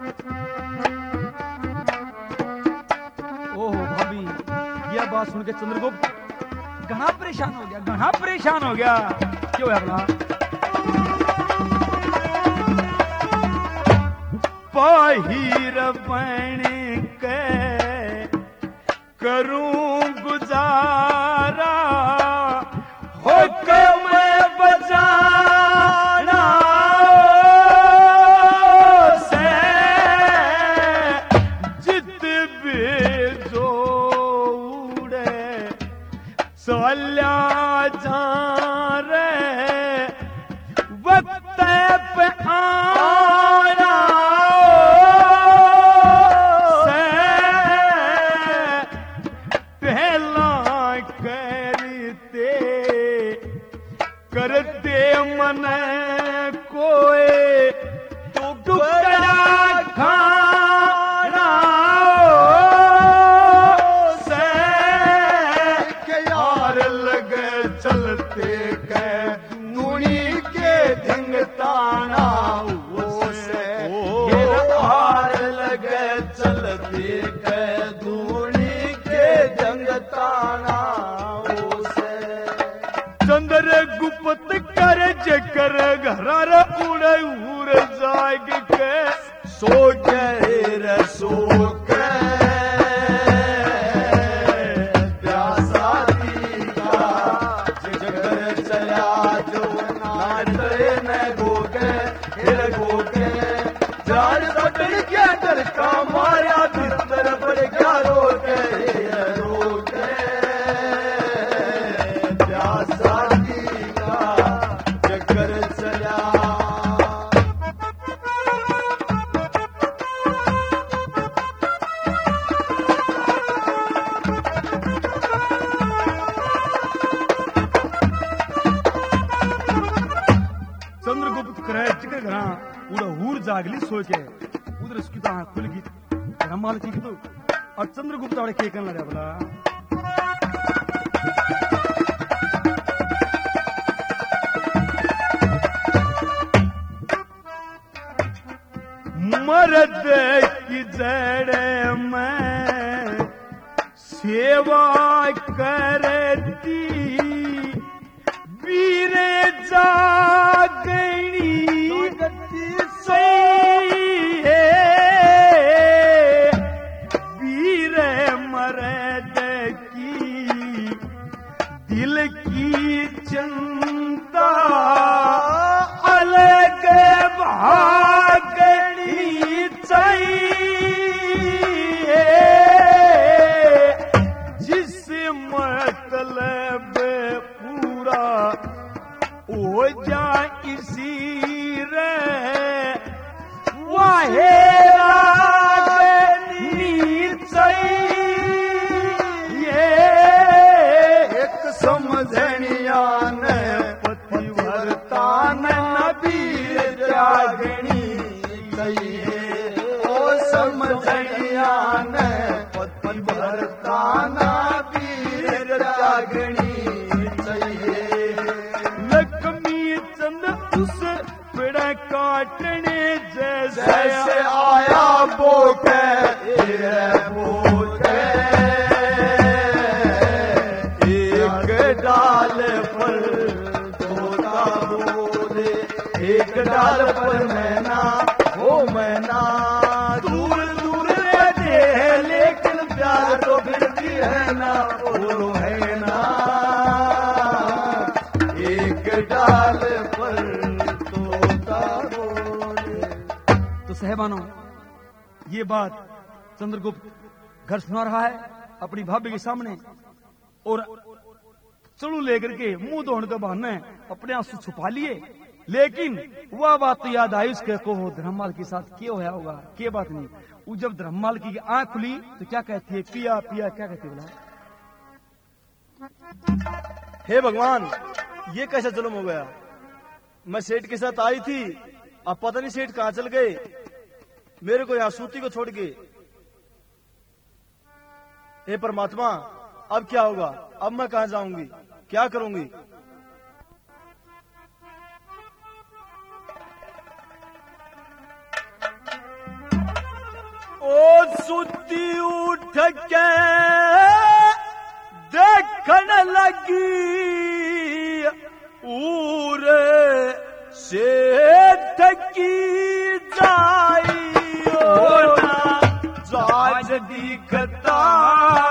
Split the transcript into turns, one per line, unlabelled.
ओह भाभी, यह बात सुन के चंद्रगुप्त घना परेशान हो गया, घना परेशान हो गया। क्यों है भला? पहिर बन के करूं गुजारा, हो के मैं बजाना से जित भी जो उड़े चल्या जा रे वक्त पे आना से पहला करते मन कोई तो टुकड़ा खाना से यार लगे चलते के दुनी के धिंगताना से यार लगे चलते के दुनी के धिंगताना से चंद्र गुप्त कर जकर घर उड़ उड़ जाग के सो गए रे सो माया भीतर पर क्या रोके रोके प्यासा का चक्कर चला। चंद्रगुप्त करे चिकर घरा पूरा हूर जागली सो के उधर उसकी तो आंख खुल गई ब्रह्माल की तो और चंद्रगुप्त वाले के करने लगा बोला मर्द की जड़ में सेवा करती वीर जागणी सही है वीर मर्द की दिल की चिंता अलग भागनी चाहिए जिस मतलब पूरा हो जाए इसी रे वाहे चाहिए एक समझनिया ने पतिव्रता ने नबी त्यागनी चाहिए ओ समझनिया ने पतिव्रता नबी त्यागनी चाहिए। लक्ष्मी चंद उस पेड़ काटने जैसे आया बोके एक डाल पर तोता बोले एक डाल पर मैना हो मैना दूर दूर रहते हैं लेकिन प्यार तो फिर भी है ना बोलो है ना एक डाल पर तोता बोले। तो सहबानों ये बात चंद्रगुप्त घर सुना रहा है अपनी भाभी के सामने और चलू लेकर के मुंह धोने के बहाने अपने आंसू छुपा लिए। लेकिन वह बात तो याद आई उसके को धर्ममाल के साथ क्या होया होगा क्या बात नहीं। वो जब धर्ममाल की आंख खुली तो क्या कहती है पिया पिया क्या कहती है बोला
हे भगवान ये कैसा जुल्म हो गया। मैं सेठ के साथ आई थी अब पता नहीं सेठ कहाँ चल गए मेरे को यहाँ सूती को छोड़ के। हे परमात्मा अब क्या होगा अब मैं कहाँ जाऊंगी क्या करूंगी। सुती उठ के देखन लगी उरे सेठ की जाई जाज दिखता